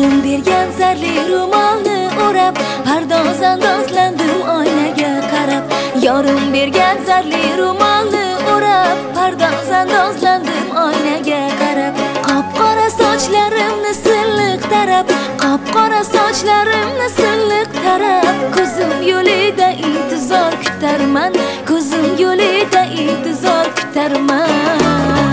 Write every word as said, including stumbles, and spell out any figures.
Yorim bergan zarli ro'molni o'rab, pardoz andozlandim oynaga qarab. Yorim bergan zarli ro'molni o'rab, pardoz andozlandim oynaga qarab. Qop-qora sochlarimni silliq tarab, qop-qora sochlarimni silliq tarab. Ko'zim yo'lida intizor kutarman, ko'zim yo'lida intizor kutarman.